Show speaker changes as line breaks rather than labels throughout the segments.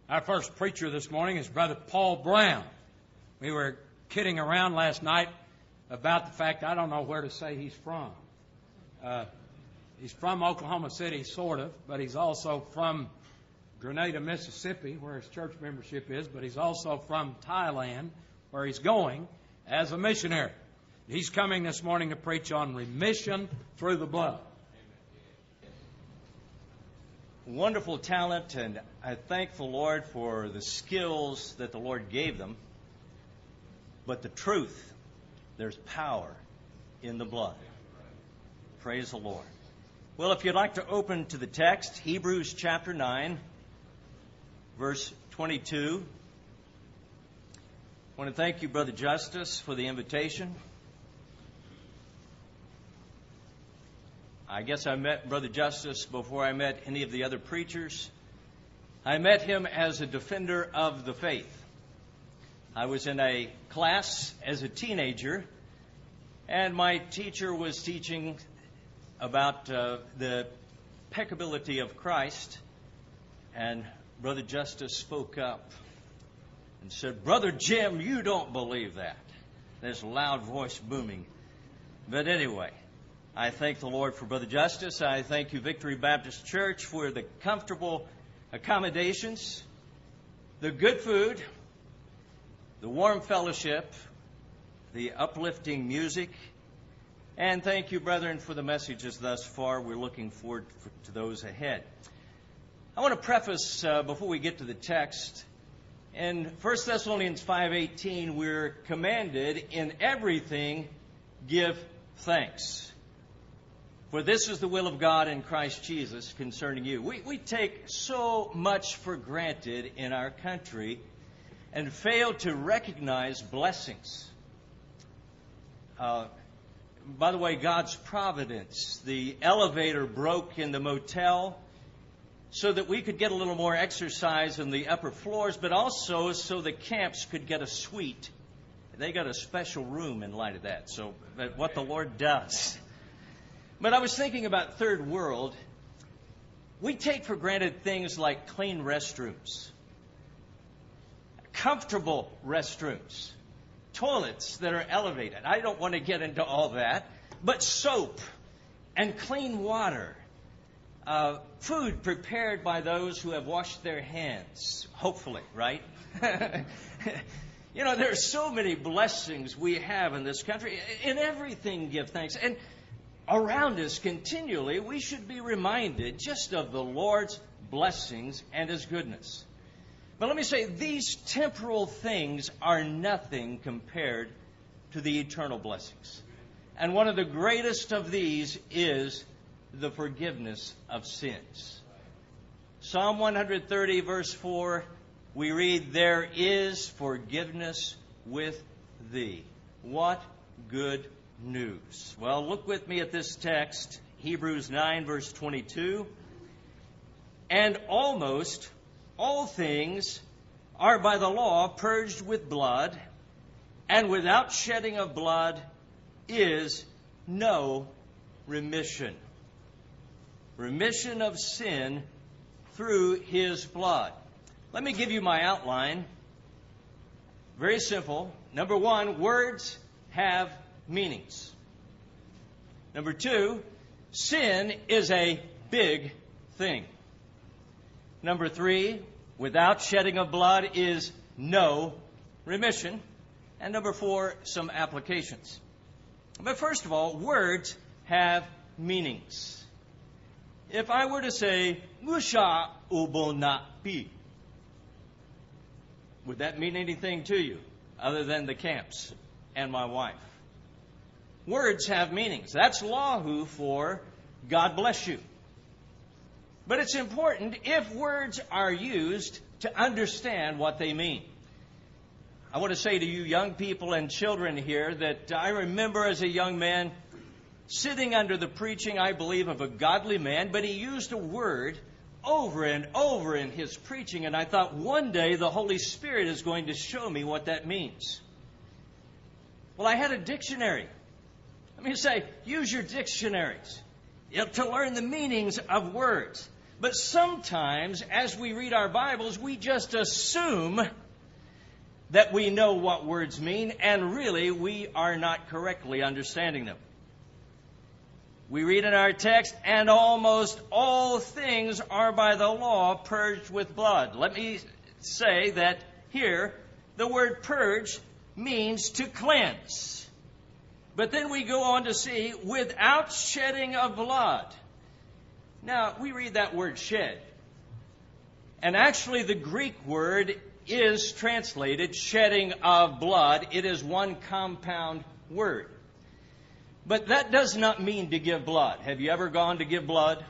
Our first preacher this morning is Brother Paul Brown. We were kidding around last night about the fact I don't know where to say he's from. He's from Oklahoma City, sort of, but he's also from Grenada, Mississippi, where his church membership is, but he's also from Thailand, where he's going as a missionary. He's coming this morning to preach on remission through the blood.
Wonderful talent, and I thank the Lord for the skills that the Lord gave them. But the truth, there's power in the blood. Praise the Lord. Well, if you'd like to open to the text, Hebrews chapter 9, verse 22. I want to thank you, Brother Justice, for the invitation. I guess I met Brother Justice before I met any of the other preachers. I met him as a defender of the faith. I was in a class as a teenager, and my teacher was teaching about the peccability of Christ, and Brother Justice spoke up and said, "Brother Jim, you don't believe that." There's a loud voice booming. But anyway, I thank the Lord for Brother Justice. I thank you, Victory Baptist Church, for the comfortable accommodations, the good food, the warm fellowship, the uplifting music. And thank you, brethren, for the messages thus far. We're looking forward to those ahead. I want to preface, before we get to the text, in 1 Thessalonians 5:18, we're commanded, in everything, give thanks. For this is the will of God in Christ Jesus concerning you. We take so much for granted in our country and fail to recognize blessings. By the way, God's providence. The elevator broke in the motel so that we could get a little more exercise in the upper floors, but also so the camps could get a suite. They got a special room in light of that. So what the Lord does. But I was thinking about third world. We take for granted things like clean restrooms, comfortable restrooms, toilets that are elevated. I don't want to get into all that. But soap and clean water, food prepared by those who have washed their hands, hopefully, right? You know, there are so many blessings we have in this country. In everything, give thanks. And around us continually, we should be reminded just of the Lord's blessings and His goodness. But let me say, these temporal things are nothing compared to the eternal blessings. And one of the greatest of these is the forgiveness of sins. Psalm 130, verse 4, we read, "There is forgiveness with thee." What good news. Well, look with me at this text, Hebrews 9, verse 22. "And almost all things are by the law purged with blood, and without shedding of blood is no remission." Remission of sin through His blood. Let me give you my outline. Very simple. Number one, words have meanings. Number two, sin is a big thing. Number three, without shedding of blood is no remission. And number four, some applications. But first of all, words have meanings. If I were to say, "Musha ubonapi," would that mean anything to you other than the camps and my wife? Words have meanings. That's lahu for God bless you. But it's important if words are used to understand what they mean. I want to say to you young people and children here that I remember as a young man sitting under the preaching, I believe, of a godly man, but he used a word over and over in his preaching, and I thought one day the Holy Spirit is going to show me what that means. Well, I had a dictionary. Let me say, use your dictionaries to learn the meanings of words. But sometimes, as we read our Bibles, we just assume that we know what words mean, and really we are not correctly understanding them. We read in our text, and almost all things are by the law purged with blood. Let me say that here, the word purge means to cleanse. But then we go on to see, without shedding of blood. Now, we read that word shed. And actually the Greek word is translated shedding of blood. It is one compound word. But that does not mean to give blood. Have you ever gone to give blood?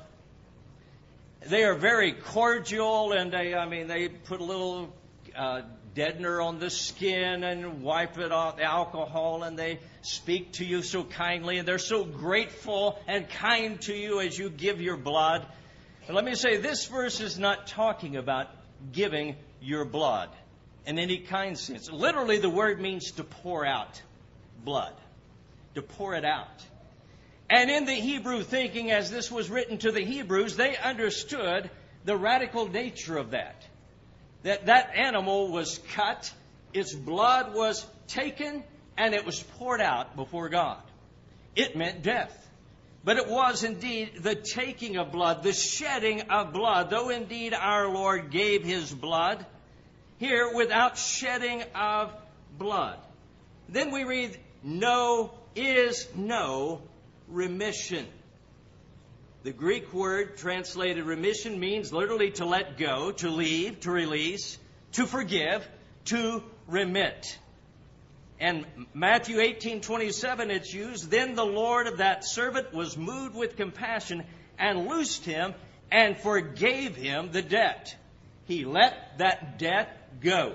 They are very cordial, and they put a little deadener on the skin and wipe it off, the alcohol, and they speak to you so kindly, and they're so grateful and kind to you as you give your blood. And let me say, this verse is not talking about giving your blood in any kind sense. Literally, the word means to pour out blood, to pour it out. And in the Hebrew thinking, as this was written to the Hebrews, they understood the radical nature of that. That animal was cut, its blood was taken, and it was poured out before God. It meant death. But it was indeed the taking of blood, the shedding of blood, though indeed our Lord gave His blood, here without shedding of blood. Then we read, is no remission. The Greek word translated remission means literally to let go, to leave, to release, to forgive, to remit. And Matthew 18:27 it's used, then the Lord of that servant was moved with compassion and loosed him and forgave him the debt. He let that debt go.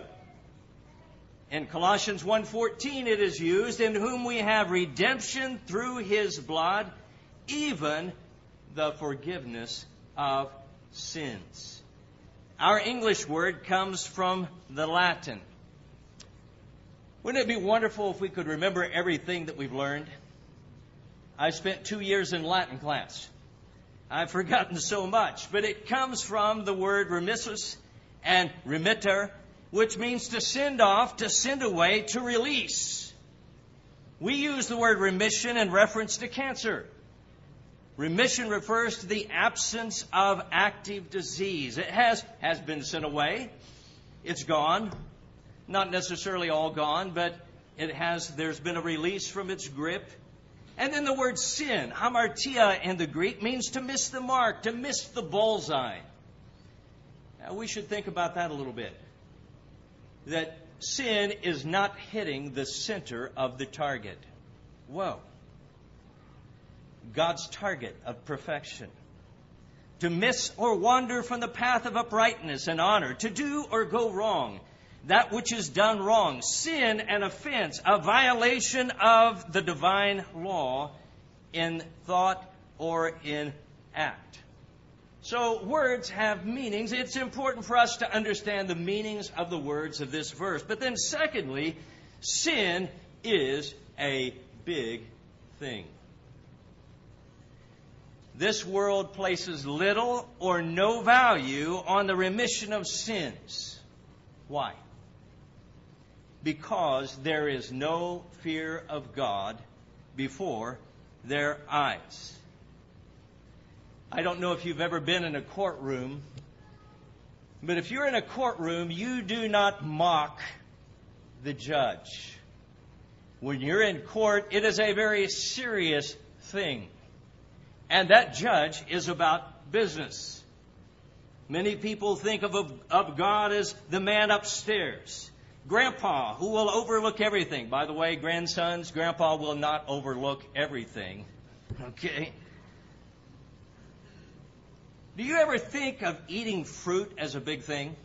In Colossians 1:14 it is used, in whom we have redemption through His blood, even the forgiveness of sins. Our English word comes from the Latin. Wouldn't it be wonderful if we could remember everything that we've learned? I spent 2 years in Latin class. I've forgotten so much, but it comes from the word remissus and remitter, which means to send off, to send away, to release. We use the word remission in reference to cancer. Remission refers to the absence of active disease. It has been sent away. It's gone. Not necessarily all gone, but there's been a release from its grip. And then the word sin, hamartia in the Greek, means to miss the mark, to miss the bullseye. Now, we should think about that a little bit. That sin is not hitting the center of the target. Whoa. God's target of perfection. To miss or wander from the path of uprightness and honor. To do or go wrong. That which is done wrong. Sin and offense. A violation of the divine law in thought or in act. So words have meanings. It's important for us to understand the meanings of the words of this verse. But then secondly, sin is a big thing. This world places little or no value on the remission of sins. Why? Because there is no fear of God before their eyes. I don't know if you've ever been in a courtroom, but if you're in a courtroom, you do not mock the judge. When you're in court, it is a very serious thing. And that judge is about business. Many people think of God as the man upstairs. Grandpa, who will overlook everything. By the way, grandsons, Grandpa will not overlook everything. Okay? Do you ever think of eating fruit as a big thing?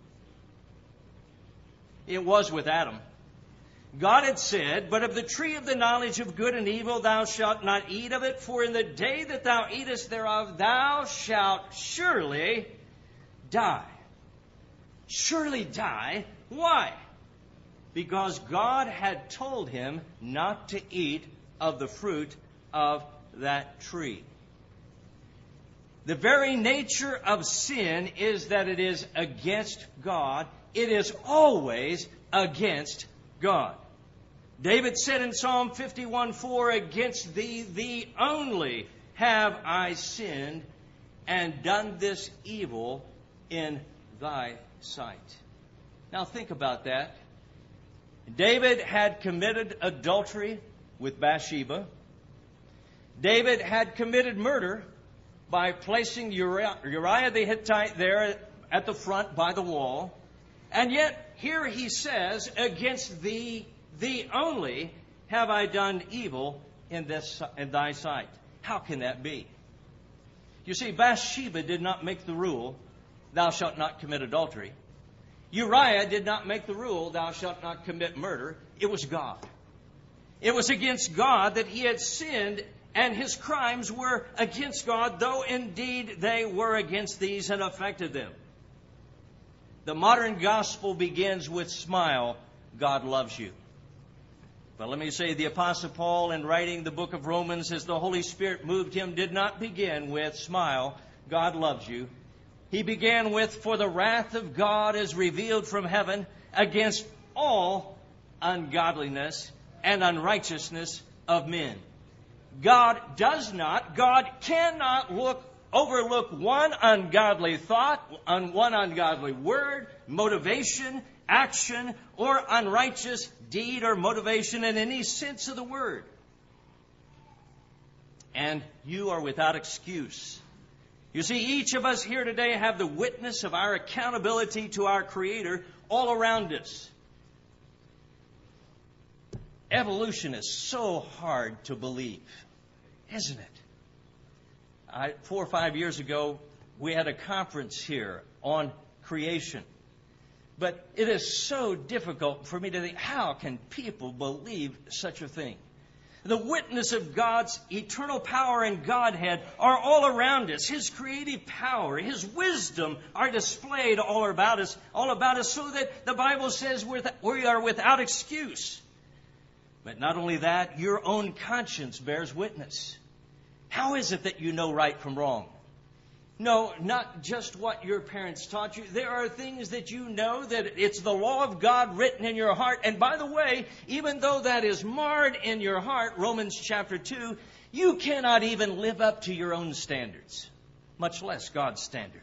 It was with Adam. God had said, but of the tree of the knowledge of good and evil thou shalt not eat of it, for in the day that thou eatest thereof thou shalt surely die. Surely die. Why? Because God had told him not to eat of the fruit of that tree. The very nature of sin is that it is against God. It is always against God. David said in Psalm 51:4, "Against thee, thee only, have I sinned, and done this evil in thy sight." Now think about that. David had committed adultery with Bathsheba. David had committed murder by placing Uriah the Hittite there at the front by the wall. And yet, here he says, "Against thee only have I done evil in thy sight." How can that be? You see, Bathsheba did not make the rule, "Thou shalt not commit adultery." Uriah did not make the rule, "Thou shalt not commit murder." It was God. It was against God that he had sinned, and his crimes were against God, though indeed they were against these and affected them. The modern gospel begins with, "Smile, God loves you." But let me say, the Apostle Paul, in writing the book of Romans, as the Holy Spirit moved him, did not begin with, "Smile, God loves you." He began with, "For the wrath of God is revealed from heaven against all ungodliness and unrighteousness of men." God cannot overlook one ungodly thought, one ungodly word, motivation, action, or unrighteous deed or motivation in any sense of the word. And you are without excuse. You see, each of us here today have the witness of our accountability to our Creator all around us. Evolution is so hard to believe, isn't it? 4 or 5 years ago, we had a conference here on creation. But it is so difficult for me to think, how can people believe such a thing? The witness of God's eternal power and Godhead are all around us. His creative power, His wisdom are displayed all about us, so that the Bible says we are without excuse. But not only that, your own conscience bears witness. How is it that you know right from wrong? No, not just what your parents taught you. There are things that you know that it's the law of God written in your heart. And by the way, even though that is marred in your heart, Romans chapter 2, you cannot even live up to your own standards, much less God's standard.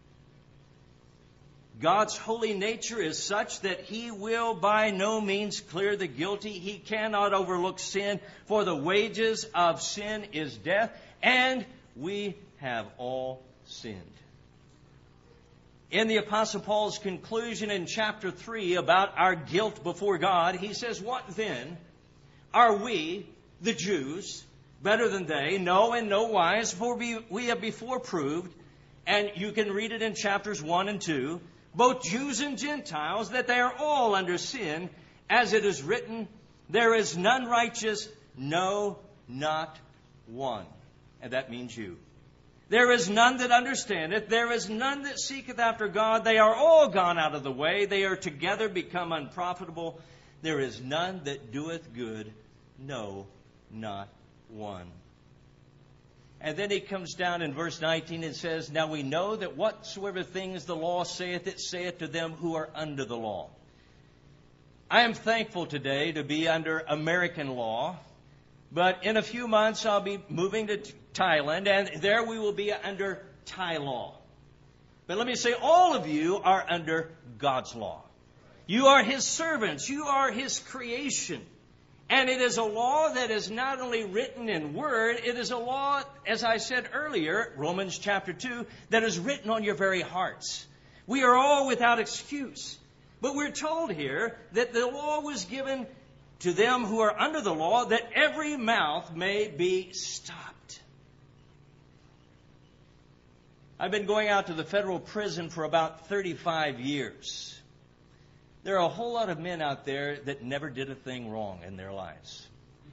God's holy nature is such that He will by no means clear the guilty. He cannot overlook sin, for the wages of sin is death, and we have all sinned. In the Apostle Paul's conclusion in chapter 3 about our guilt before God, he says, "What then? Are we, the Jews, better than they? No, in no wise, for we have before proved," and you can read it in chapters 1 and 2, "both Jews and Gentiles, that they are all under sin, as it is written, there is none righteous, no, not one." And that means you. "There is none that understandeth, there is none that seeketh after God. They are all gone out of the way. They are together become unprofitable. There is none that doeth good, no, not one." And then he comes down in verse 19 and says, "Now we know that whatsoever things the law saith, it saith to them who are under the law." I am thankful today to be under American law, but in a few months I'll be moving to Thailand, and there we will be under Thai law. But let me say, all of you are under God's law. You are His servants. You are His creation. And it is a law that is not only written in word, it is a law, as I said earlier, Romans chapter 2, that is written on your very hearts. We are all without excuse. But we're told here that the law was given to them who are under the law, that every mouth may be stopped. I've been going out to the federal prison for about 35 years. There are a whole lot of men out there that never did a thing wrong in their lives.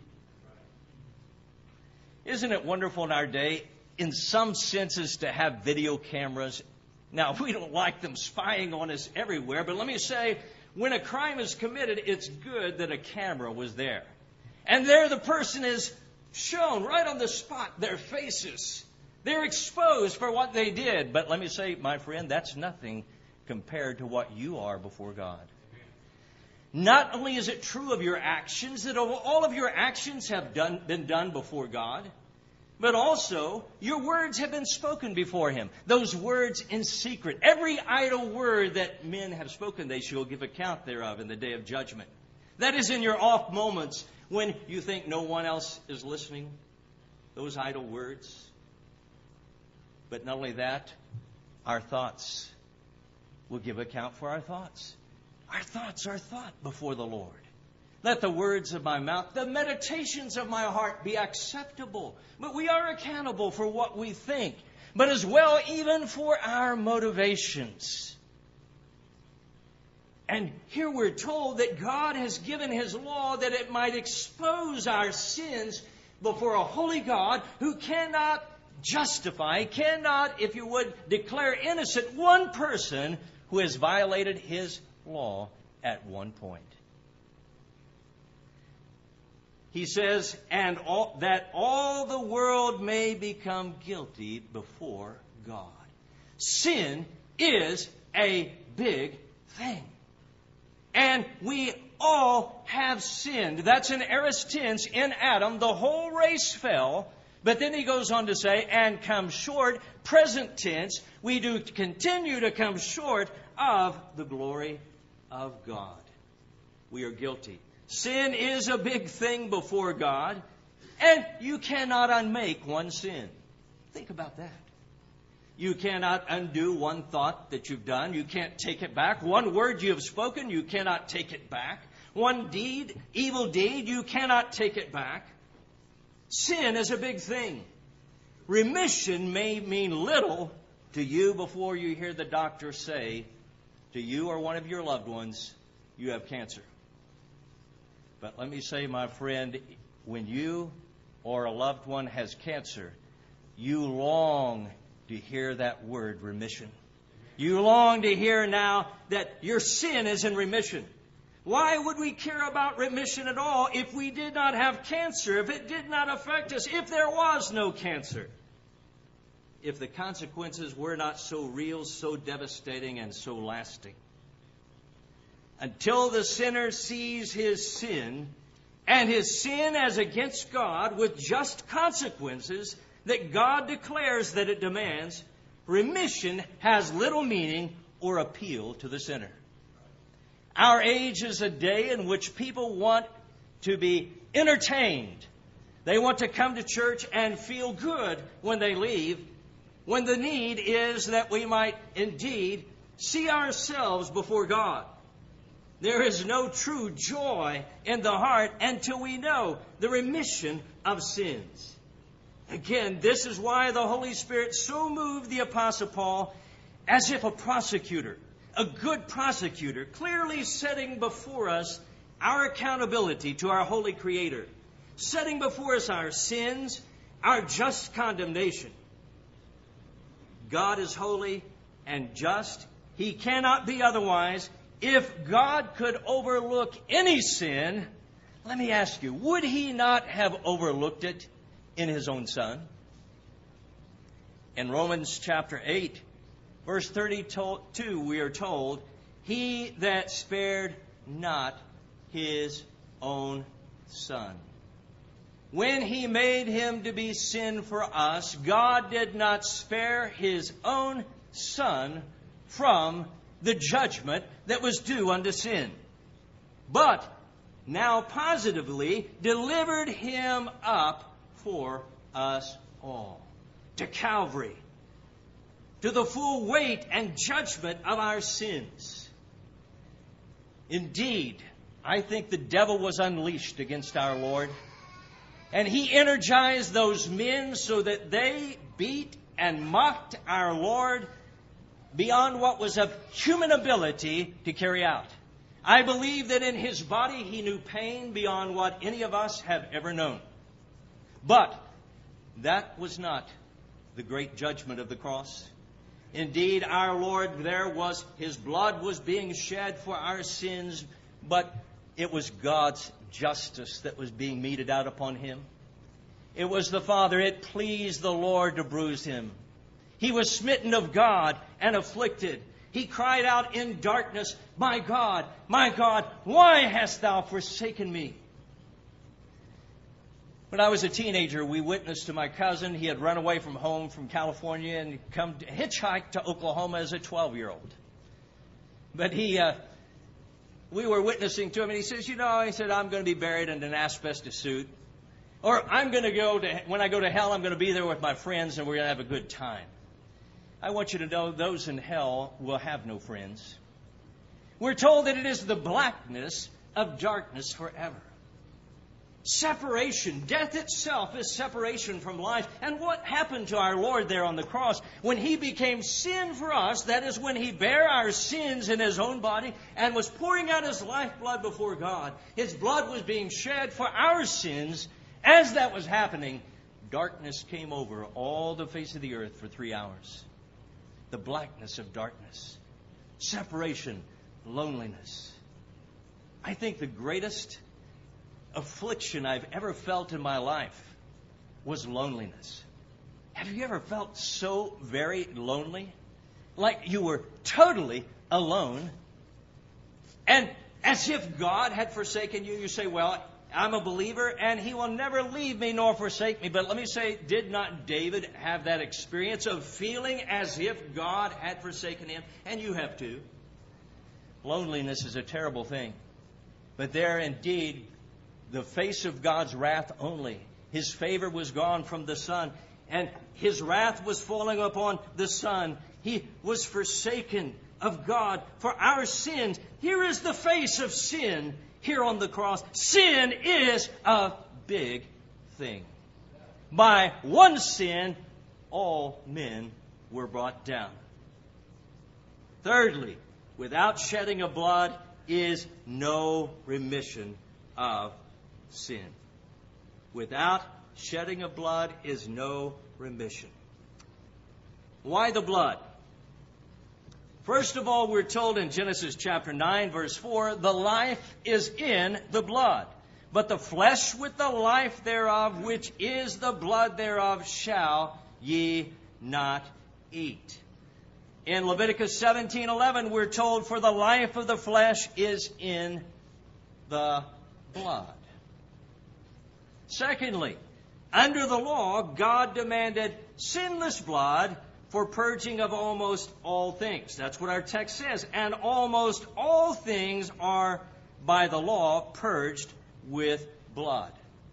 Isn't it wonderful in our day, in some senses, to have video cameras? Now, we don't like them spying on us everywhere, but let me say, when a crime is committed, it's good that a camera was there. And there the person is shown right on the spot, their faces. They're exposed for what they did. But let me say, my friend, that's nothing compared to what you are before God. Not only is it true of your actions, that all of your actions have been done before God, but also your words have been spoken before Him. Those words in secret. Every idle word that men have spoken, they shall give account thereof in the day of judgment. That is in your off moments when you think no one else is listening. Those idle words. But not only that, our thoughts will give account for our thoughts. Our thoughts are thought before the Lord. Let the words of my mouth, the meditations of my heart be acceptable. But we are accountable for what we think, but as well even for our motivations. And here we're told that God has given His law that it might expose our sins before a holy God who cannot justify, cannot, if you would, declare innocent one person who has violated His law at one point. He says, that all the world may become guilty before God. Sin is a big thing. And we all have sinned. That's an aorist tense in Adam. The whole race fell. But then he goes on to say, and come short, present tense, we do continue to come short of the glory of God. We are guilty. Sin is a big thing before God, and you cannot unmake one sin. Think about that. You cannot undo one thought that you've done. You can't take it back. One word you have spoken, you cannot take it back. One deed, evil deed, you cannot take it back. Sin is a big thing. Remission may mean little to you before you hear the doctor say to you or one of your loved ones, you have cancer. But let me say, my friend, when you or a loved one has cancer, you long to hear that word, remission. You long to hear now that your sin is in remission. Why would we care about remission at all if we did not have cancer, if it did not affect us, if there was no cancer? If the consequences were not so real, so devastating, and so lasting. Until the sinner sees his sin, and his sin as against God with just consequences that God declares that it demands, remission has little meaning or appeal to the sinner. Our age is a day in which people want to be entertained. They want to come to church and feel good when they leave, when the need is that we might indeed see ourselves before God. There is no true joy in the heart until we know the remission of sins. Again, this is why the Holy Spirit so moved the Apostle Paul as if a prosecutor, a good prosecutor, clearly setting before us our accountability to our holy Creator, setting before us our sins, our just condemnation. God is holy and just. He cannot be otherwise. If God could overlook any sin, let me ask you, would He not have overlooked it in His own Son? In Romans chapter 8, verse 32, we are told, He that spared not His own Son. When He made Him to be sin for us, God did not spare His own Son from the judgment that was due unto sin, but now positively delivered Him up for us all to Calvary, to the full weight and judgment of our sins. Indeed, I think the devil was unleashed against our Lord, and he energized those men so that they beat and mocked our Lord beyond what was of human ability to carry out. I believe that in His body He knew pain beyond what any of us have ever known. But that was not the great judgment of the cross. Indeed, our Lord, His blood was being shed for our sins, but it was God's justice that was being meted out upon Him. It was the Father. It pleased the Lord to bruise him. He was smitten of God and afflicted. He cried out in darkness, my God, why hast thou forsaken me? When I was a teenager, we witnessed to my cousin. He had run away from home from California and come to hitchhike to Oklahoma as a 12-year-old. But we were witnessing to him, and he says, I'm going to be buried in an asbestos suit. Or when I go to hell, I'm going to be there with my friends, and we're going to have a good time. I want you to know those in hell will have no friends. We're told that it is the blackness of darkness forever. Separation. Death itself is separation from life. And what happened to our Lord there on the cross? When He became sin for us, that is when He bare our sins in His own body and was pouring out His lifeblood before God. His blood was being shed for our sins. As that was happening, darkness came over all the face of the earth for 3 hours. The blackness of darkness. Separation. Loneliness. I think the greatest affliction I've ever felt in my life was loneliness. Have you ever felt so very lonely? Like you were totally alone? And as if God had forsaken you. You say, well, I'm a believer and He will never leave me nor forsake me. But let me say, did not David have that experience of feeling as if God had forsaken him? And you have too. Loneliness is a terrible thing. But there indeed, the face of God's wrath only. His favor was gone from the Son, and His wrath was falling upon the Son. He was forsaken of God for our sins. Here is the face of sin here on the cross. Sin is a big thing. By one sin, all men were brought down. Thirdly, without shedding of blood is no remission of sin. Without shedding of blood is no remission. Why the blood? First of all, we're told in Genesis chapter 9, verse 4, the life is in the blood. But the flesh with the life thereof, which is the blood thereof, shall ye not eat. In Leviticus 17:11, we're told, for the life of the flesh is in the blood. Secondly, under the law, God demanded sinless blood for purging of almost all things. That's what our text says. And almost all things are by the law purged with blood.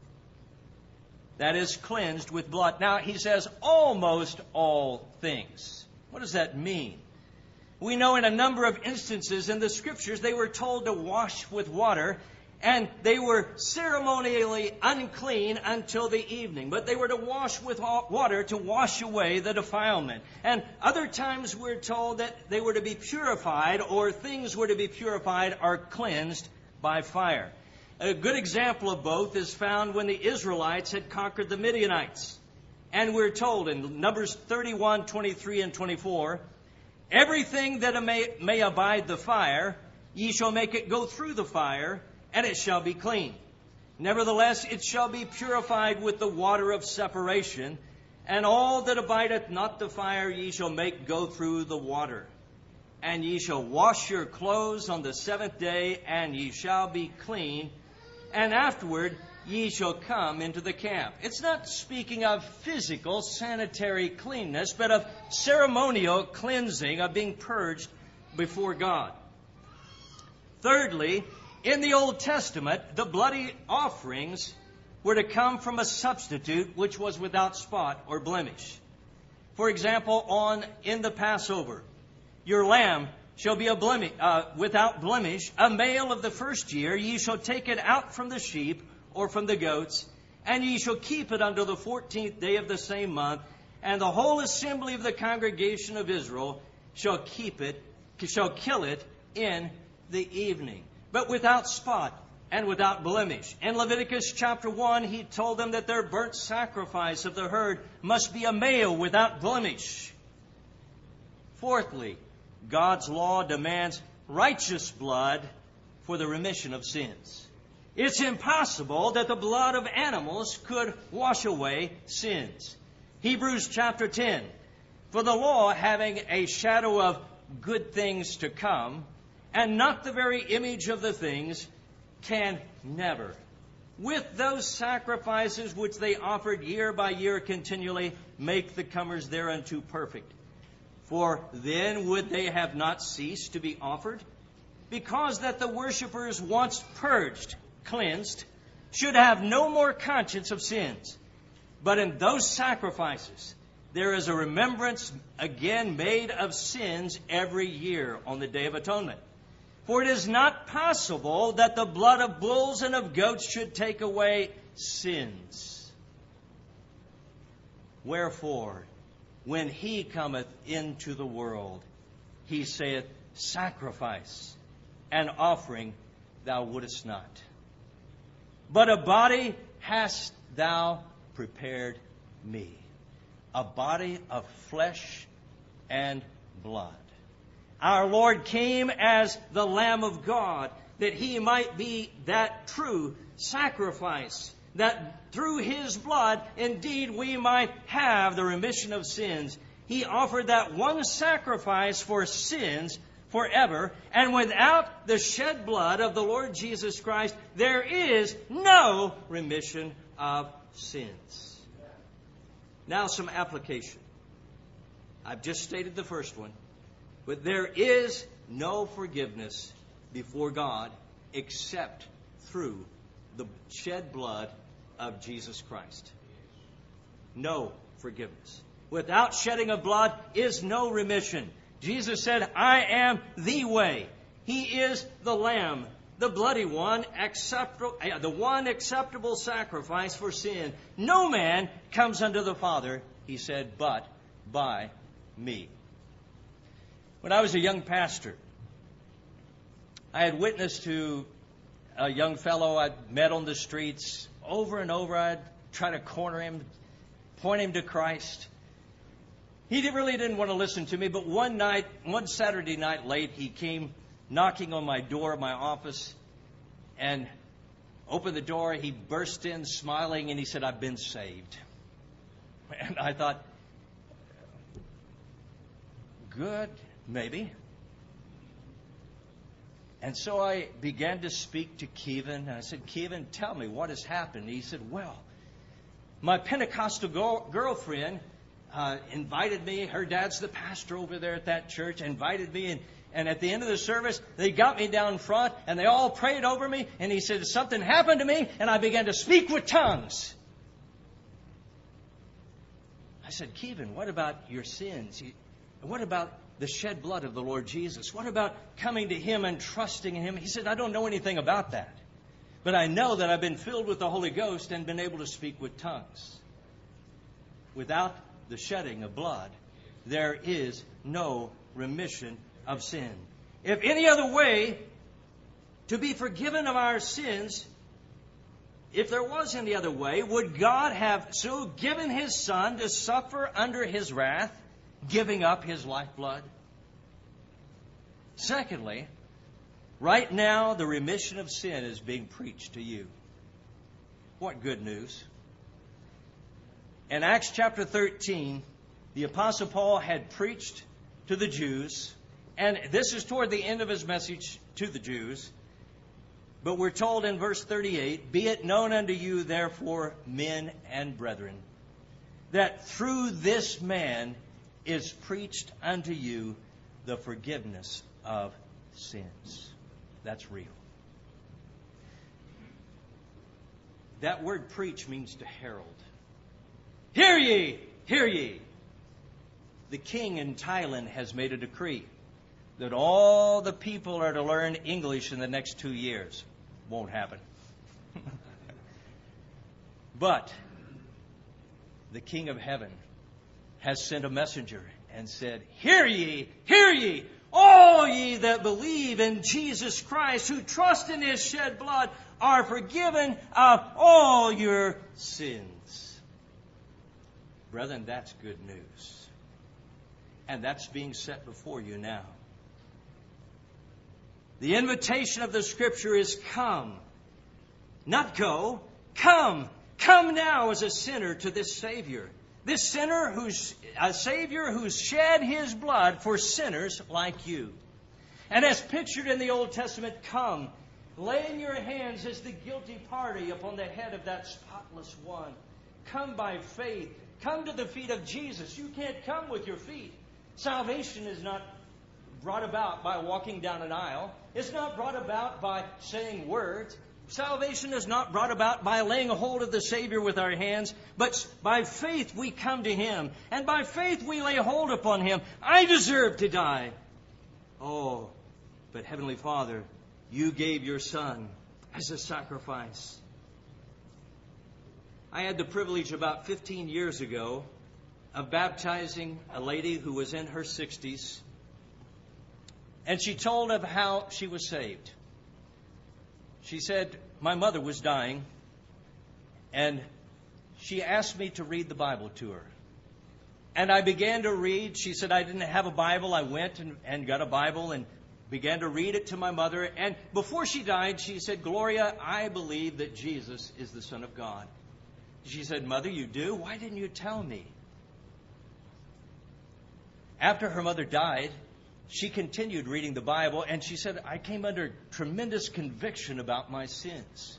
That is, cleansed with blood. Now, he says almost all things. What does that mean? We know in a number of instances in the Scriptures they were told to wash with water, and they were ceremonially unclean until the evening. But they were to wash with water to wash away the defilement. And other times we're told that they were to be purified, or things were to be purified or cleansed by fire. A good example of both is found when the Israelites had conquered the Midianites. And we're told in Numbers 31, 23, and 24, everything that may abide the fire, ye shall make it go through the fire, and it shall be clean. Nevertheless, it shall be purified with the water of separation, and all that abideth not the fire ye shall make go through the water. And ye shall wash your clothes on the seventh day, and ye shall be clean, and afterward ye shall come into the camp. It's not speaking of physical sanitary cleanness, but of ceremonial cleansing, of being purged before God. Thirdly, in the Old Testament, the bloody offerings were to come from a substitute which was without spot or blemish. For example, in the Passover, your lamb shall be without blemish, a male of the first year. Ye shall take it out from the sheep or from the goats, and ye shall keep it until the 14th day of the same month. And the whole assembly of the congregation of Israel shall kill it in the evening, but without spot and without blemish. In Leviticus chapter 1, he told them that their burnt sacrifice of the herd must be a male without blemish. Fourthly, God's law demands righteous blood for the remission of sins. It's impossible that the blood of animals could wash away sins. Hebrews chapter 10. For the law, having a shadow of good things to come, and not the very image of the things, can never, with those sacrifices which they offered year by year continually, make the comers thereunto perfect. For then would they have not ceased to be offered? Because that the worshippers, once purged, cleansed, should have no more conscience of sins. But in those sacrifices, there is a remembrance again made of sins every year on the Day of Atonement. For it is not possible that the blood of bulls and of goats should take away sins. Wherefore, when he cometh into the world, he saith, Sacrifice and offering thou wouldest not. But a body hast thou prepared me, a body of flesh and blood. Our Lord came as the Lamb of God, that he might be that true sacrifice, that through his blood, indeed, we might have the remission of sins. He offered that one sacrifice for sins forever, and without the shed blood of the Lord Jesus Christ, there is no remission of sins. Now some application. I've just stated the first one. But there is no forgiveness before God except through the shed blood of Jesus Christ. No forgiveness. Without shedding of blood is no remission. Jesus said, I am the way. He is the Lamb, the bloody one, the one acceptable sacrifice for sin. No man comes unto the Father, he said, but by me. When I was a young pastor, I had witnessed to a young fellow I'd met on the streets over and over. I'd try to corner him, point him to Christ. He really didn't want to listen to me, but one Saturday night late, he came knocking on my door of my office and opened the door. He burst in smiling and he said, I've been saved. And I thought, good, maybe. And so I began to speak to Kevin. I said, Kevin, tell me what has happened. He said, well, my Pentecostal girlfriend invited me. Her dad's the pastor over there at that church. Invited me, and at the end of the service, they got me down front, and they all prayed over me. And he said, something happened to me, and I began to speak with tongues. I said, Kevin, what about your sins? What about the shed blood of the Lord Jesus? What about coming to him and trusting in him? He said, I don't know anything about that. But I know that I've been filled with the Holy Ghost and been able to speak with tongues. Without the shedding of blood, there is no remission of sin. If any other way to be forgiven of our sins, if there was any other way, would God have so given his Son to suffer under his wrath, giving up his lifeblood? Secondly, right now the remission of sin is being preached to you. What good news. In Acts chapter 13, the Apostle Paul had preached to the Jews, and this is toward the end of his message to the Jews. But we're told in verse 38, be it known unto you, therefore, men and brethren, that through this man is preached unto you the forgiveness of sins. That's real. That word preach means to herald. Hear ye! Hear ye! The king in Thailand has made a decree that all the people are to learn English in the next 2 years. Won't happen. But the King of Heaven has sent a messenger and said, hear ye, all ye that believe in Jesus Christ, who trust in his shed blood, are forgiven of all your sins. Brethren, that's good news. And that's being set before you now. The invitation of the Scripture is come. Not go. Come. Come now as a sinner to this Savior. This sinner who's a Savior who's shed His blood for sinners like you. And as pictured in the Old Testament, come, laying your hands as the guilty party upon the head of that spotless one. Come by faith. Come to the feet of Jesus. You can't come with your feet. Salvation is not brought about by walking down an aisle. It's not brought about by saying words. Salvation is not brought about by laying hold of the Savior with our hands, but by faith we come to Him, and by faith we lay hold upon Him. I deserve to die. Oh, but Heavenly Father, You gave Your Son as a sacrifice. I had the privilege about 15 years ago of baptizing a lady who was in her 60s, and she told of how she was saved. She said, my mother was dying, and she asked me to read the Bible to her. And I began to read. She said I didn't have a Bible. I went and got a Bible and began to read it to my mother. And before she died, she said, Gloria, I believe that Jesus is the Son of God. She said, Mother, you do? Why didn't you tell me? After her mother died, she continued reading the Bible, and she said, I came under tremendous conviction about my sins.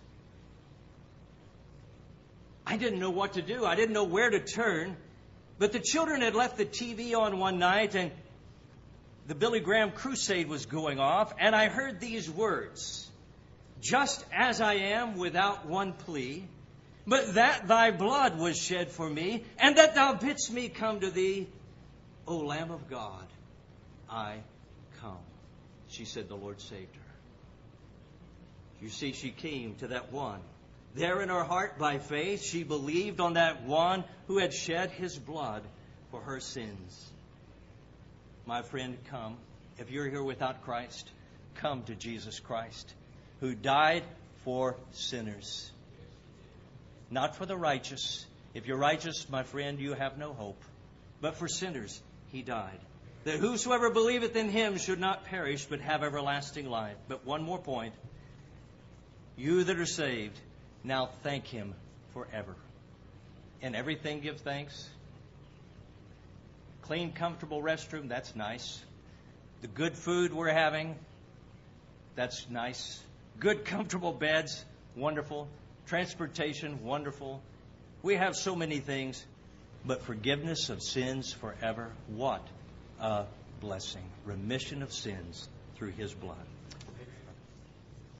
I didn't know what to do. I didn't know where to turn. But the children had left the TV on one night, and the Billy Graham crusade was going off, and I heard these words, just as I am without one plea, but that Thy blood was shed for me, and that Thou bidst me come to Thee, O Lamb of God. I come. She said the Lord saved her. You see, she came to that one. There in her heart, by faith, she believed on that one who had shed His blood for her sins. My friend, come. If you're here without Christ, come to Jesus Christ, who died for sinners. Not for the righteous. If you're righteous, my friend, you have no hope. But for sinners, He died. That whosoever believeth in Him should not perish, but have everlasting life. But one more point. You that are saved, now thank Him forever. In everything give thanks. Clean, comfortable restroom, that's nice. The good food we're having, that's nice. Good, comfortable beds, wonderful. Transportation, wonderful. We have so many things. But forgiveness of sins forever, what a blessing. Remission of sins through His blood.